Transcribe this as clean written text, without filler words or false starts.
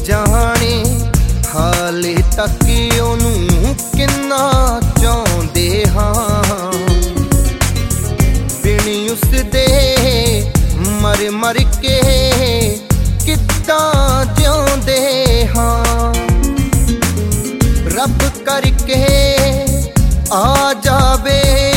जाने हाले तक ओनू किन्ना चाहुंदे हां बिन उसदे मर मर के किद्दां जिउंदे हां रब करके आ जावे